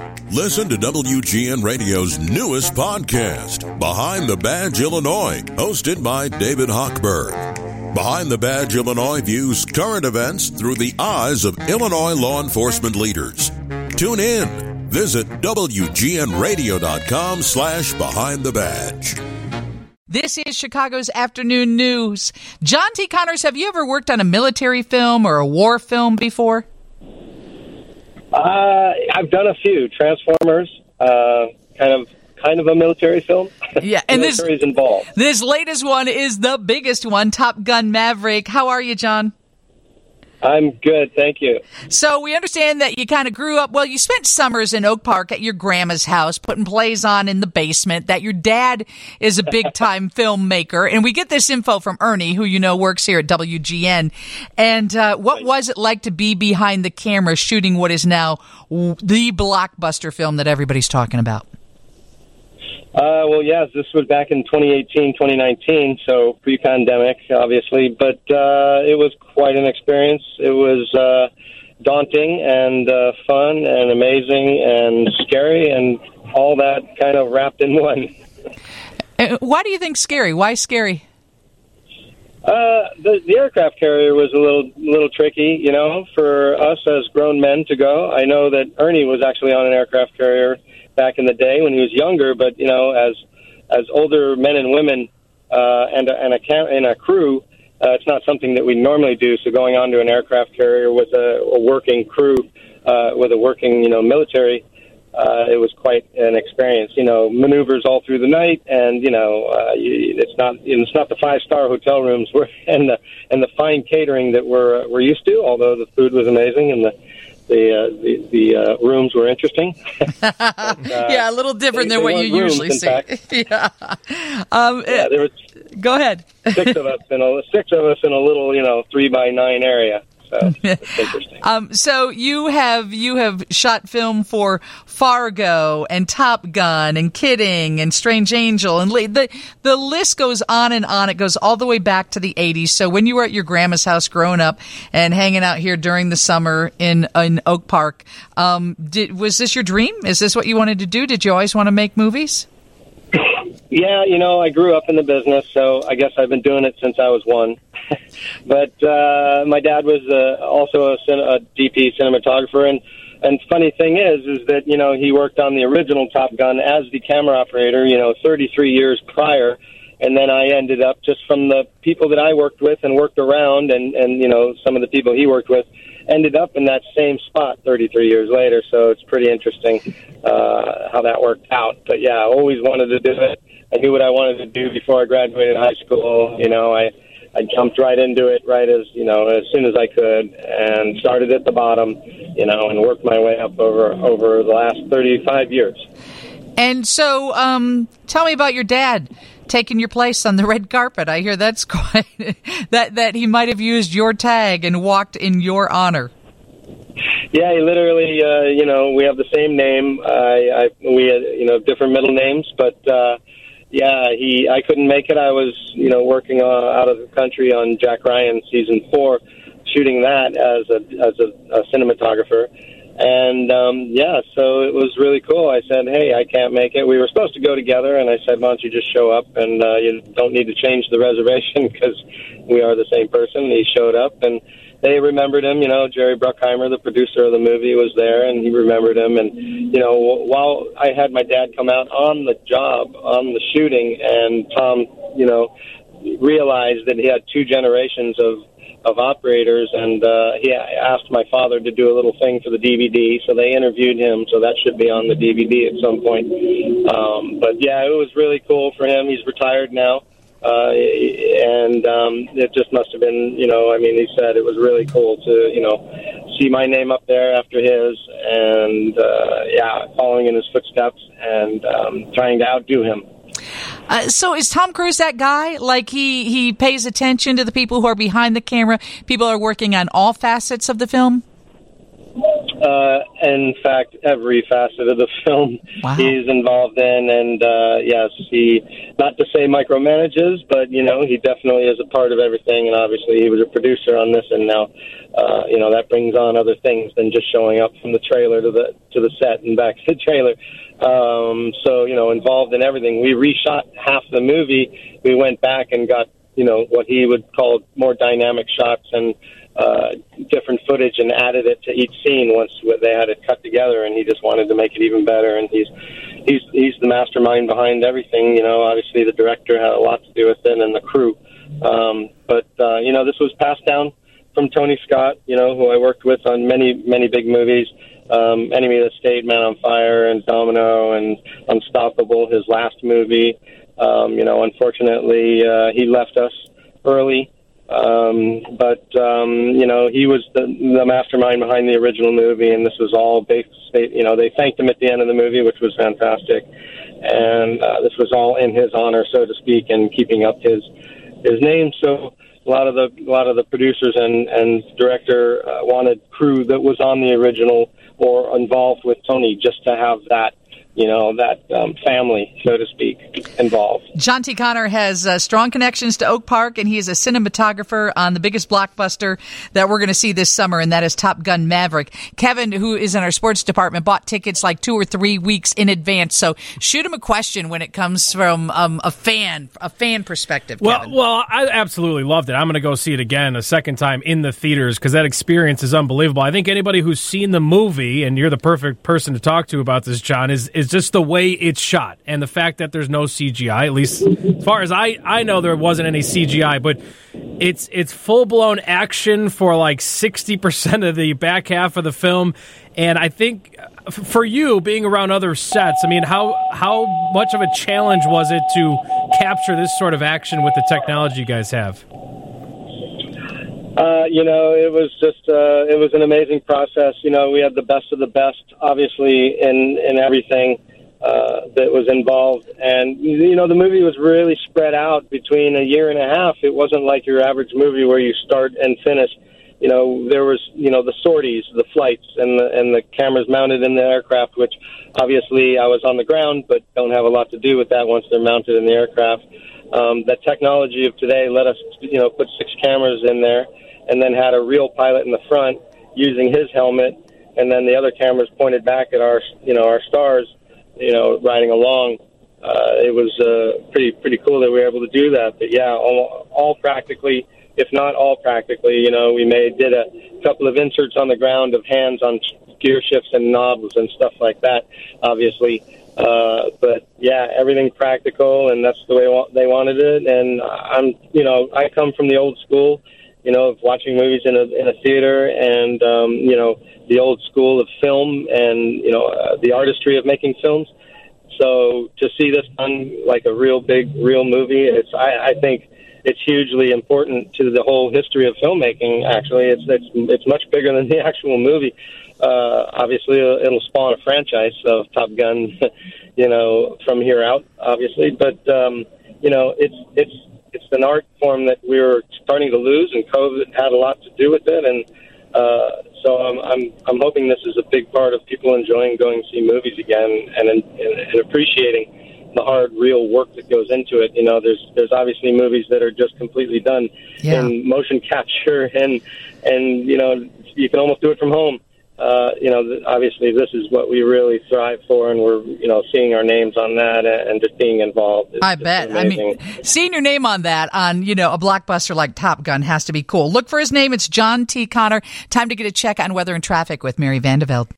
Listen to WGN Radio's newest podcast, Behind the Badge Illinois, hosted by David Hochberg. Behind the Badge Illinois views current events through the eyes of Illinois law enforcement leaders. Tune in. Visit WGNRadio.com/Behind the Badge. This is Chicago's Afternoon News. John T. Connors, have you ever worked on a military film or a war film before? I've done a few. Transformers, kind of a military film. Yeah, and military's involved. This latest one is the biggest one, Top Gun Maverick. How are you, John? I'm good, thank you. So we understand that you kind of grew up, well, you spent summers in Oak Park at your grandma's house, putting plays on in the basement, that your dad is a big-time filmmaker. And we get this info from Ernie, who you know works here at WGN. And what was it like to be behind the camera shooting what is now the blockbuster film that everybody's talking about? Well, yes, this was back in 2018, 2019, so pre-pandemic, obviously. But it was quite an experience. It was daunting and fun and amazing and scary and all that kind of wrapped in one. Why do you think scary? Why scary? The aircraft carrier was a little tricky, you know, for us as grown men to go. I know that Ernie was actually on an aircraft carrier back in the day when he was younger, but you know, as older men and women and a crew, it's not something that we normally do. So going onto an aircraft carrier with a working crew, with a working military, it was quite an experience. You know, maneuvers all through the night, and it's not the 5-star hotel rooms and the fine catering that we're used to. Although the food was amazing and the rooms were interesting. Yeah, a little different than what you usually see. Yeah. There was. Go ahead. six of us in a little 3x9 area. So it's interesting. So you have shot film for Fargo and Top Gun and Kidding and Strange Angel, and the list goes on and on. It goes all the way back to the 80s. So when you were at your grandma's house growing up and hanging out here during the summer in Oak Park, was this your dream? Is this what you wanted to do? Did you always want to make movies? Yeah, I grew up in the business, so I guess I've been doing it since I was one. But my dad was also a DP cinematographer, and funny thing is that, he worked on the original Top Gun as the camera operator, 33 years prior, and then I ended up, just from the people that I worked with and worked around, and some of the people he worked with, ended up in that same spot 33 years later, so it's pretty interesting how that worked out. But yeah, I always wanted to do it. I knew what I wanted to do before I graduated high school. I jumped right into it as soon as I could, and started at the bottom, and worked my way up over the last 35 years. And so, tell me about your dad taking your place on the red carpet. I hear that's quite that he might have used your tag and walked in your honor. Yeah, he literally, we have the same name. We had, different middle names, but. I couldn't make it. I was, working out of the country on Jack Ryan season 4, shooting that as a cinematographer. And, so it was really cool. I said, hey, I can't make it. We were supposed to go together, and I said, why don't you just show up, and you don't need to change the reservation because we are the same person. And he showed up, and they remembered him. Jerry Bruckheimer, the producer of the movie, was there, and he remembered him. And, while I had my dad come out on the job, on the shooting, and Tom, realized that he had 2 generations of operators, and he asked my father to do a little thing for the DVD, so they interviewed him, so that should be on the DVD at some point. But yeah, it was really cool for him. He's retired now. And it just must have been, he said it was really cool to, see my name up there after his, and, following in his footsteps and trying to outdo him. So is Tom Cruise that guy? Like he pays attention to the people who are behind the camera, people who are working on all facets of the film? In fact, every facet of the film he's involved in, and yes, he, not to say micromanages, but he definitely is a part of everything. And obviously, he was a producer on this, and now that brings on other things than just showing up from the trailer to the set and back to the trailer. So involved in everything. We reshot half the movie. We went back and got what he would call more dynamic shots and different footage, and added it to each scene once they had it cut together, and he just wanted to make it even better. And he's the mastermind behind everything. Obviously the director had a lot to do with it, and the crew. But this was passed down from Tony Scott, who I worked with on many, many big movies. Enemy of the State, Man on Fire, and Domino, and Unstoppable, his last movie. Unfortunately, he left us early. But he was the mastermind behind the original movie, and this was all based, they thanked him at the end of the movie, which was fantastic. And this was all in his honor, so to speak, and keeping up his name. So a lot of the producers and director wanted crew that was on the original or involved with Tony, just to have that family, so to speak, involved. John T. Connor has strong connections to Oak Park, and he is a cinematographer on the biggest blockbuster that we're going to see this summer, and that is Top Gun Maverick. Kevin, who is in our sports department, bought tickets like 2 or 3 weeks in advance. So shoot him a question when it comes from a fan perspective, Kevin. Well, I absolutely loved it. I'm going to go see it again a second time in the theaters because that experience is unbelievable. I think anybody who's seen the movie, and you're the perfect person to talk to about this, John, is just the way it's shot and the fact that there's no CGI. At least as far as I know, there wasn't any CGI, but it's full-blown action for like 60% of the back half of the film. And I think for you, being around other sets, I mean, how much of a challenge was it to capture this sort of action with the technology you guys have? It was just, it was an amazing process. We had the best of the best, obviously, in everything that was involved. And, the movie was really spread out between a year and a half. It wasn't like your average movie where you start and finish. There was, the sorties, the flights, and the cameras mounted in the aircraft, which obviously I was on the ground, but don't have a lot to do with that once they're mounted in the aircraft. The technology of today let us, put 6 cameras in there, and then had a real pilot in the front using his helmet, and then the other cameras pointed back at our stars, riding along. It was pretty cool that we were able to do that. But yeah, all practically, if not all practically, we did a couple of inserts on the ground of hands on gear shifts and knobs and stuff like that, obviously. But yeah, everything practical, and that's the way they wanted it. And I come from the old school, of watching movies in a theater, and the old school of film, and the artistry of making films. So to see this done like a real movie, I think it's hugely important to the whole history of filmmaking. Actually, it's much bigger than the actual movie. Obviously, it'll spawn a franchise of Top Gun, from here out, obviously. But it's an art form that we were starting to lose, and COVID had a lot to do with it. And so I'm hoping this is a big part of people enjoying going to see movies again, and appreciating the hard, real work that goes into it. There's obviously movies that are just completely done in motion capture, and you can almost do it from home. Obviously this is what we really thrive for, and we're, seeing our names on that and just being involved. I bet. Amazing. I mean, seeing your name on that, on, a blockbuster like Top Gun has to be cool. Look for his name. It's John T. Connor. Time to get a check on weather and traffic with Mary Vandeveld.